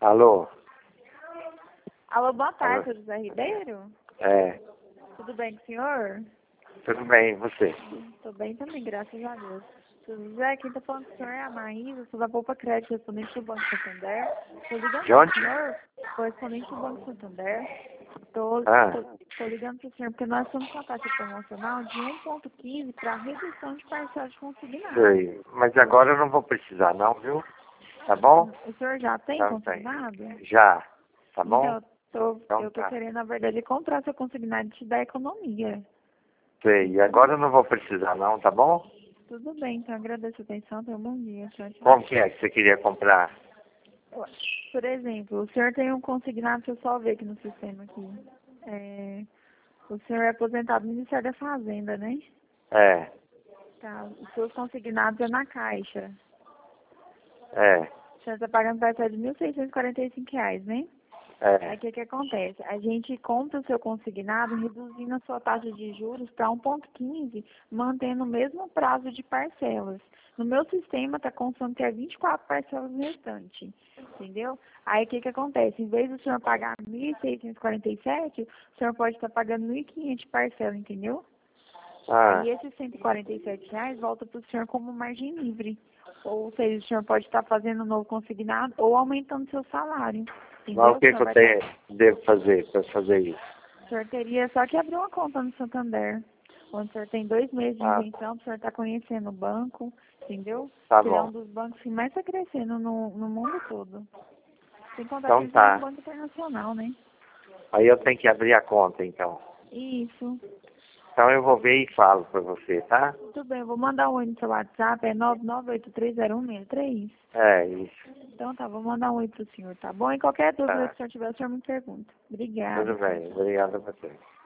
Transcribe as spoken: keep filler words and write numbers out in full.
Alô? Alô, boa tarde, Alô? José Ribeiro. É, Tudo bem com o senhor? tudo bem, e você? Estou bem também, graças a Deus. José, quem está falando com o senhor é a Maísa, sou da Poupa Crédito, correspondente do Banco Santander. Estou ligando De para o onde? senhor, correspondente do Banco Santander. Estou Ah, ligando para o senhor porque nós estamos com a taxa promocional de um ponto quinze para redução de parcela de consignado. sei. Mas agora eu não vou precisar não, viu? Tá bom? O senhor já tem Não tem. consignado? Já, tá bom? Então, tô, Então eu estou tá. querendo, na verdade, comprar seu consignado e te dar economia. Sei, e agora eu não vou precisar não, tá bom? Tudo bem, então agradeço a atenção, tenha um bom dia. Tchau, tchau. Como que é que você queria comprar? Por exemplo, o senhor tem um consignado, deixa eu só ver aqui no sistema aqui. É, o senhor é aposentado no Ministério da Fazenda, né? É, Tá, os seus consignados é na Caixa. é, O senhor está pagando parcela de mil seiscentos e quarenta e cinco reais, né? Aí é. o que, que acontece? A gente compra o seu consignado reduzindo a sua taxa de juros para um ponto quinze, mantendo o mesmo prazo de parcelas. No meu sistema está constando que é vinte e quatro parcelas restantes, entendeu? Aí o que, que acontece? Em vez do senhor pagar mil seiscentos e quarenta e sete, o senhor pode estar pagando mil e quinhentos de parcela, entendeu? Ah, Aí esses cento e quarenta e sete reais volta para o senhor como margem livre. Ou seja, o senhor pode estar fazendo um novo consignado ou aumentando seu salário. mas Entendeu? o O que, senhor que eu vai tenho, estar... devo fazer para fazer isso? O senhor teria só que abrir uma conta no Santander, onde o senhor tem dois meses de Ah, isenção, o senhor está conhecendo o banco, entendeu? tá Que ele é bom. um dos bancos que mais está crescendo no, no mundo todo. Sem contar que Então eles são um tá. banco internacional, né? Aí eu tenho que abrir a conta então. Isso. Então eu vou ver e falo para você, tá? Tudo bem, eu vou mandar um oi no seu WhatsApp, é nove nove oito três zero um seis três. É, isso. Então tá, vou mandar um oi pro senhor, tá bom? E qualquer dúvida Tá. que o senhor tiver, o senhor me pergunta. Obrigada. Tudo Tchau, bem. tchau. Obrigado a você.